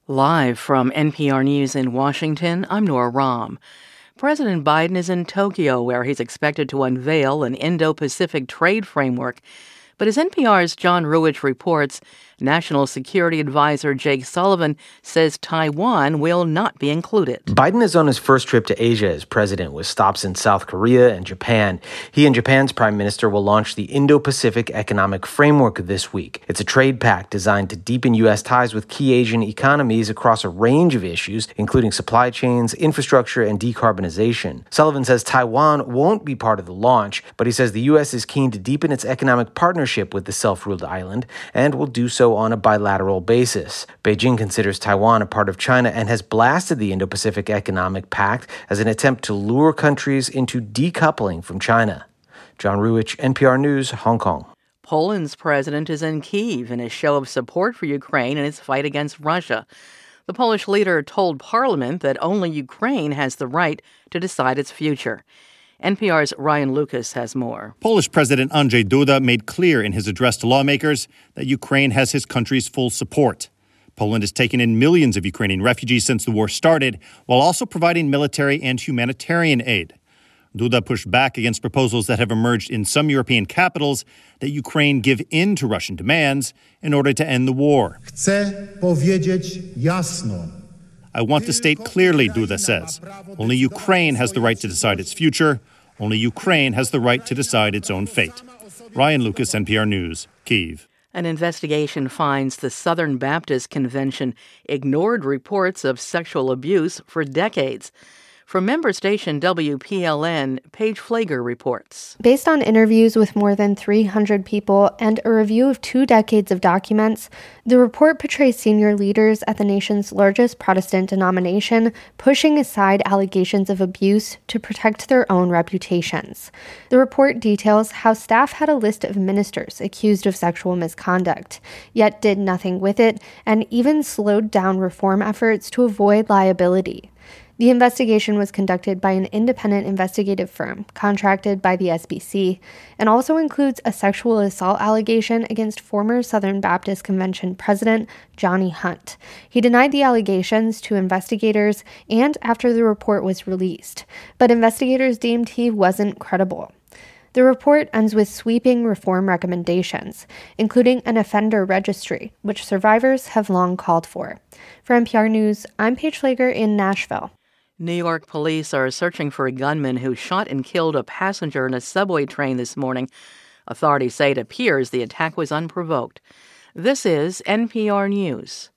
Live from NPR News in Washington, I'm Nora Rahm. President Biden is in Tokyo, where he's expected to unveil an Indo-Pacific trade framework. But as NPR's John Ruwitch reports, National Security Advisor Jake Sullivan says Taiwan will not be included. Biden is on his first trip to Asia as president, with stops in South Korea and Japan. He and Japan's prime minister will launch the Indo-Pacific Economic Framework this week. It's a trade pact designed to deepen U.S. ties with key Asian economies across a range of issues, including supply chains, infrastructure, and decarbonization. Sullivan says Taiwan won't be part of the launch, but he says the U.S. is keen to deepen its economic partnership with the self-ruled island and will do so on a bilateral basis. Beijing considers Taiwan a part of China and has blasted the Indo-Pacific Economic Pact as an attempt to lure countries into decoupling from China. John Ruwitch, NPR News, Hong Kong. Poland's president is in Kyiv in a show of support for Ukraine in its fight against Russia. The Polish leader told Parliament that only Ukraine has the right to decide its future. NPR's Ryan Lucas has more. Polish President Andrzej Duda made clear in his address to lawmakers that Ukraine has his country's full support. Poland has taken in millions of Ukrainian refugees since the war started, while also providing military and humanitarian aid. Duda pushed back against proposals that have emerged in some European capitals that Ukraine give in to Russian demands in order to end the war. Chcę powiedzieć jasno. I want to state clearly, Duda says, only Ukraine has the right to decide its future. Only Ukraine has the right to decide its own fate. Ryan Lucas, NPR News, Kyiv. An investigation finds the Southern Baptist Convention ignored reports of sexual abuse for decades. From member station WPLN, Paige Flager reports. Based on interviews with more than 300 people and a review of 2 decades of documents, the report portrays senior leaders at the nation's largest Protestant denomination pushing aside allegations of abuse to protect their own reputations. The report details how staff had a list of ministers accused of sexual misconduct, yet did nothing with it and even slowed down reform efforts to avoid liability. The investigation was conducted by an independent investigative firm contracted by the SBC and also includes a sexual assault allegation against former Southern Baptist Convention President Johnny Hunt. He denied the allegations to investigators and after the report was released, but investigators deemed he wasn't credible. The report ends with sweeping reform recommendations, including an offender registry, which survivors have long called for. For NPR News, I'm Paige Flager in Nashville. New York police are searching for a gunman who shot and killed a passenger in a subway train this morning. Authorities say it appears the attack was unprovoked. This is NPR News.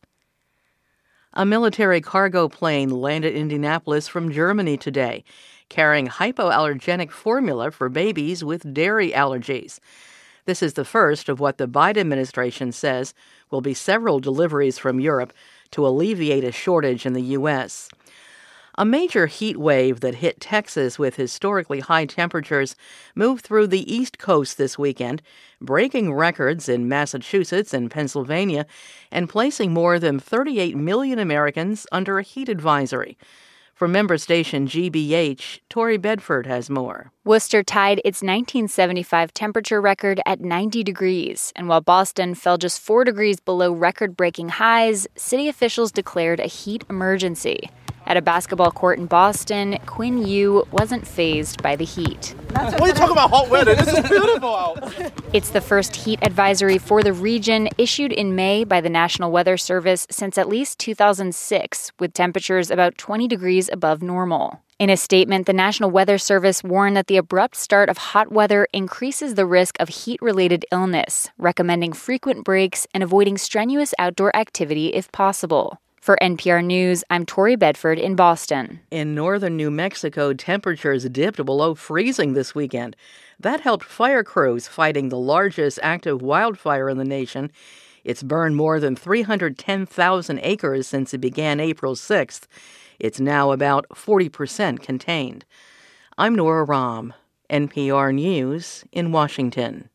A military cargo plane landed in Indianapolis from Germany today, carrying hypoallergenic formula for babies with dairy allergies. This is the first of what the Biden administration says will be several deliveries from Europe to alleviate a shortage in the U.S. A major heat wave that hit Texas with historically high temperatures moved through the East Coast this weekend, breaking records in Massachusetts and Pennsylvania and placing more than 38 million Americans under a heat advisory. From member station GBH, Tori Bedford has more. Worcester tied its 1975 temperature record at 90 degrees, and while Boston fell just 4 degrees below record-breaking highs, city officials declared a heat emergency. At a basketball court in Boston, Quinn Yu wasn't fazed by the heat. What are you talking about hot weather? This is beautiful out. It's the first heat advisory for the region issued in May by the National Weather Service since at least 2006, with temperatures about 20 degrees above normal. In a statement, the National Weather Service warned that the abrupt start of hot weather increases the risk of heat-related illness, recommending frequent breaks and avoiding strenuous outdoor activity if possible. For NPR News, I'm Tori Bedford in Boston. In northern New Mexico, temperatures dipped below freezing this weekend. That helped fire crews fighting the largest active wildfire in the nation. It's burned more than 310,000 acres since it began April 6th. It's now about 40% contained. I'm Nora Rahm, NPR News in Washington.